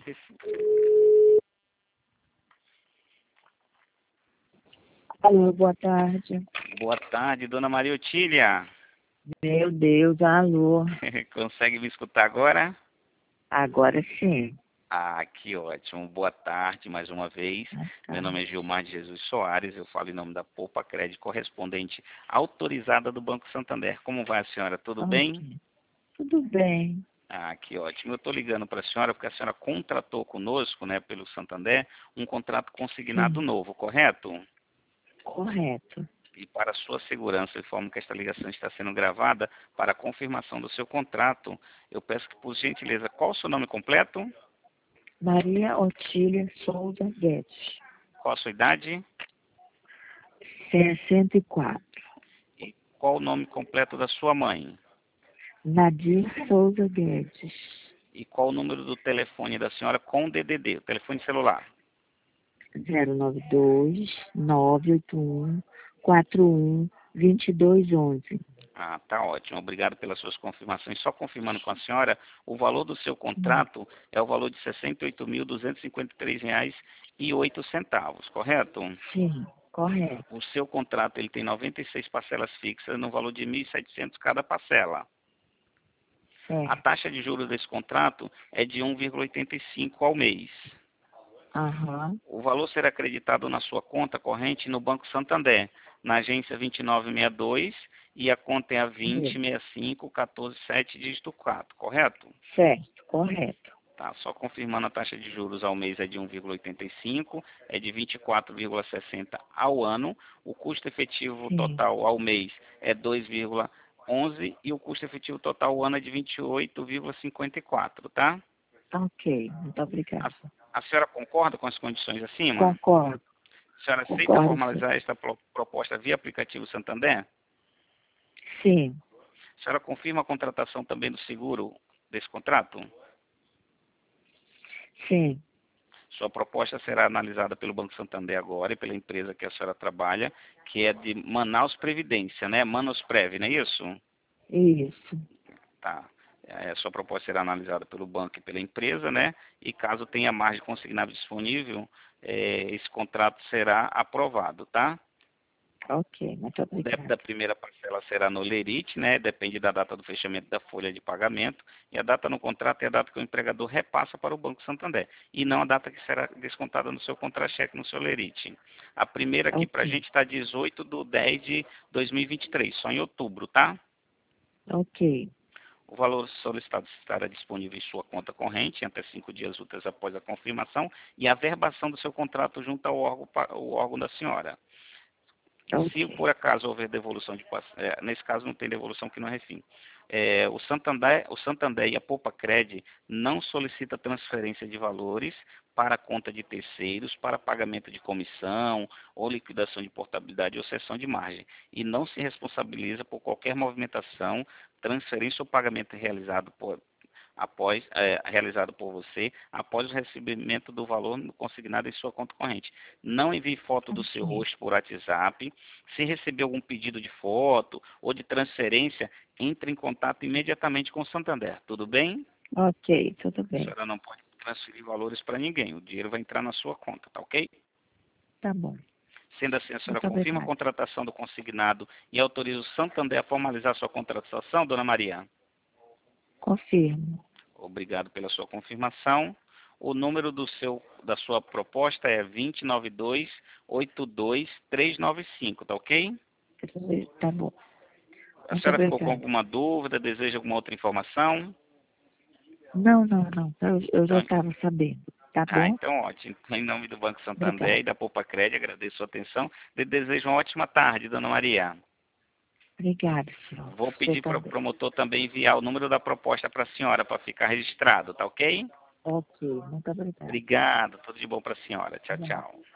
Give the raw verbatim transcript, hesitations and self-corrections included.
Alô, boa tarde. Boa tarde, dona Maria Otília. Meu Deus, alô. Consegue me escutar agora? Agora sim. Ah, que ótimo. Boa tarde mais uma vez. Boa Meu nome é tarde. Gilmar de Jesus Soares, eu falo em nome da Poupa Crédito, correspondente autorizada do Banco Santander. Como vai a senhora? Tudo bem? Ok. Tudo bem. Ah, que ótimo. Eu estou ligando para a senhora porque a senhora contratou conosco, né, pelo Santander, um contrato consignado Sim, novo, correto? correto. E para sua segurança, informo que esta ligação está sendo gravada para a confirmação do seu contrato. Eu peço que, por gentileza, qual o seu nome completo? Maria Otília Souza Guedes. Qual a sua idade? sessenta e quatro. E qual o nome completo da sua mãe? Nadir Souza Guedes. E qual o número do telefone da senhora com D D D, o telefone celular? zero nove dois, nove oito um, quatro um, dois dois um um. Ah, tá ótimo. Obrigado pelas suas confirmações. Só confirmando com a senhora, o valor do seu Sim, contrato é o valor de sessenta e oito mil, duzentos e cinquenta e três reais e oito centavos, correto? sim, correto. O seu contrato ele tem noventa e seis parcelas fixas no valor de mil e setecentos cada parcela. A Certo. taxa de juros desse contrato é de um vírgula oitenta e cinco ao mês. Aham. O valor será acreditado na sua conta corrente no Banco Santander, na agência vinte e nove sessenta e dois, e a conta é a vinte, Isso. sessenta e cinco, quatorze, sete, dígito quatro, correto? Certo, correto. Tá, só confirmando, a taxa de juros ao mês é de um vírgula oitenta e cinco, é de vinte e quatro vírgula sessenta ao ano, o custo efetivo Sim. total ao mês é dois vírgula onze e o custo efetivo total ao ano é de vinte e oito vírgula cinquenta e quatro, tá? Ok, muito A, obrigada. a senhora concorda com as condições acima? Concordo, A senhora aceita concordo sim. formalizar esta pro- proposta via aplicativo Santander? Sim, A senhora confirma a contratação também do seguro desse contrato? sim, Sua proposta será analisada pelo Banco Santander agora e pela empresa que a senhora trabalha, que é de Manaus Previdência, né? Manaus Prev, não é isso? isso. Tá. É, sua proposta será analisada pelo banco e pela empresa, né? E caso tenha margem consignada disponível, é, esse contrato será aprovado, tá? Ok, muito O débito obrigada. da primeira parcela será no lerite, né? Depende da data do fechamento da folha de pagamento. E a data no contrato é a data que o empregador repassa para o Banco Santander. E não a data que será descontada no seu contra-cheque, no seu lerite. A primeira aqui para a Ok, gente está dezoito de dez de dois mil e vinte e três, só em outubro, tá? ok, O valor solicitado estará disponível em sua conta corrente até cinco dias úteis após a confirmação e a verbação do seu contrato junto ao órgão, pa- ao órgão da senhora. Se ok, por acaso houver devolução de pass- é, nesse caso não tem devolução que não é refim. É, o Santander, o Santander e a Poupa Cred não solicita transferência de valores para a conta de terceiros, para pagamento de comissão, ou liquidação de portabilidade ou cessão de margem, e não se responsabiliza por qualquer movimentação, transferência ou pagamento realizado por, após, é, realizado por você após o recebimento do valor consignado em sua conta corrente. Não envie foto do seu ok, rosto por WhatsApp. Se receber algum pedido de foto ou de transferência, entre em contato imediatamente com o Santander. Tudo bem? ok, tudo A bem. senhora não pode transferir valores para ninguém. O dinheiro vai entrar na sua conta, tá ok? Tá bom, Sendo assim, a senhora muito confirma a obrigada. contratação do consignado e autoriza o Santander a formalizar sua contratação, dona Maria? Confirmo. Obrigado pela sua confirmação. O número do seu, da sua proposta é dois nove dois, oito dois três nove cinco, tá ok? Tá bom, A muito senhora ficou com obrigada. alguma dúvida, deseja alguma outra informação? Não, não, não, eu, eu já Então, estava sabendo. Tá ah, bom? então ótimo. Em nome do Banco Santander e Obrigada. da Poupa Crédito, agradeço a sua atenção. E desejo uma ótima tarde, dona Maria. Obrigada, senhor. Vou Você pedir para o também. promotor também enviar o número da proposta para a senhora, para ficar registrado, tá ok? Ok, muito obrigada. Obrigado, tudo de bom para a senhora. Tchau, Obrigada. tchau.